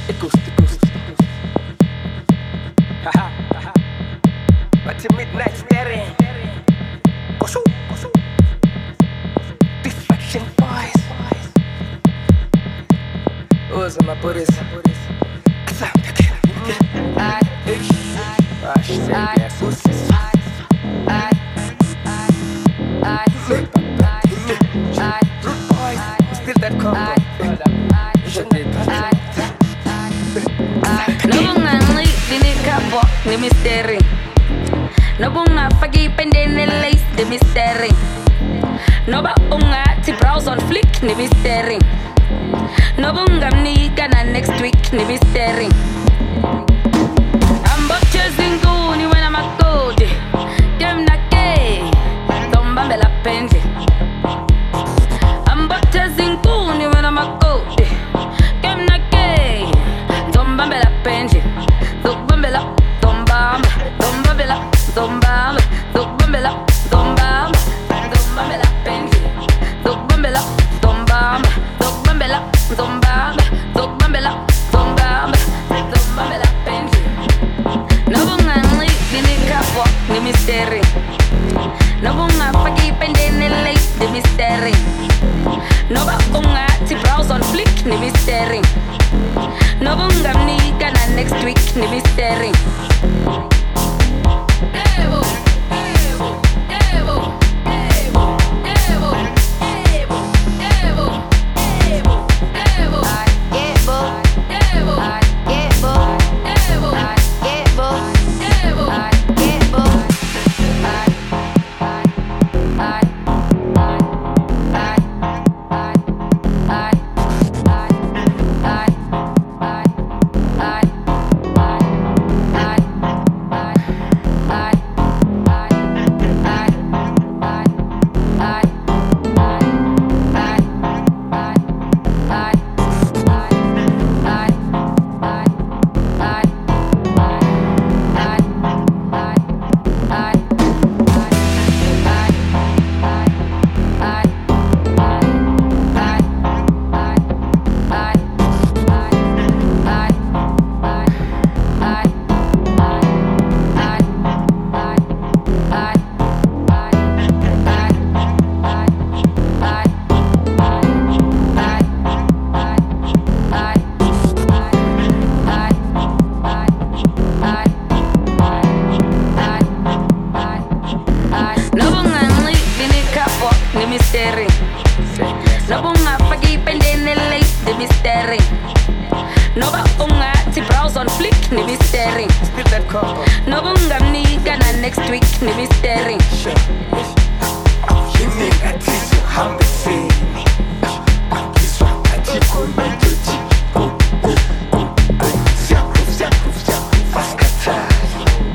Haha, haha. But to midnight staring. Kosu, kosu. Distraction boys. Usa uma por isso. Still that combo. Ni misteri no bunga fagi pendene lace de misteri no ba unga ti browse on flick ni misteri no bunga mni kana next week ni misteri I'm but chasing goony when I'm a code dem na ke tomba me la pende I'm but chasing goony when I'm a code dem na ke tomba me la pende tomba me la Zomba bella, zomba, zomba bella, zomba, zomba bella, penji, zomba bella, zomba, zomba bella, zomba, zomba bella, zomba, zomba bella, penji. No bunga nli dini kapo ni misteri, no bunga fagi pendene lace ni misteri, no ba bunga ti browse on flick ni misteri, no bunga mni kana next week ni misteri. No bunga fagi pendene lace de misteri. No ba unga ti browse on flick ni misteri. Still that combo. No bunga mni kana next week ni misteri. Yini atizo hambesini. Akiswa ajikunenjoji. Siaku faskatari.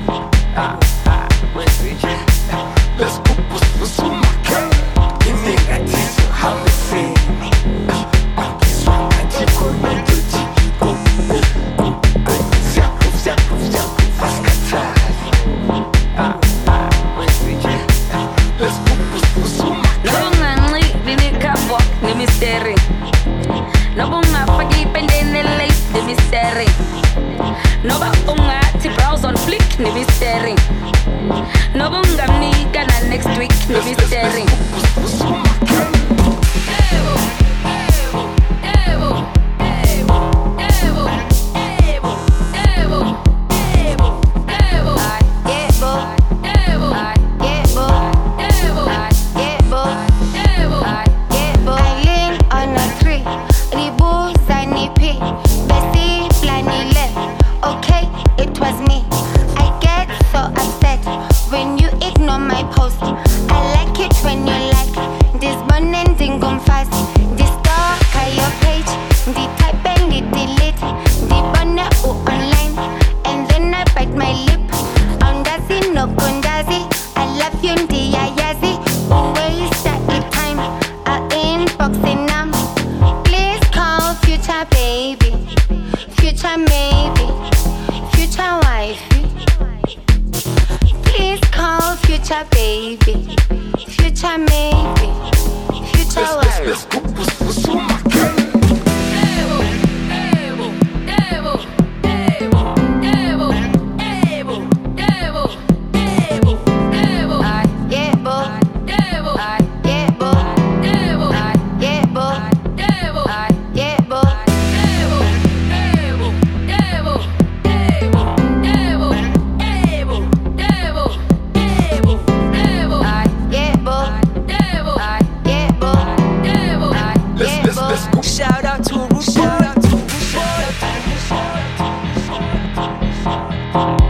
Let's go pusumake. Yini atizo hambesini. Akiswa ajikunenjoji. Siaku faskatari. Let's go pusumake. No bunga nli dini kapo ni misteri. No bunga fagi pendene lace de misteri. No ba unga ti browse on flick ni misteri. No bunga mni kana next week ni misteri. Thank you.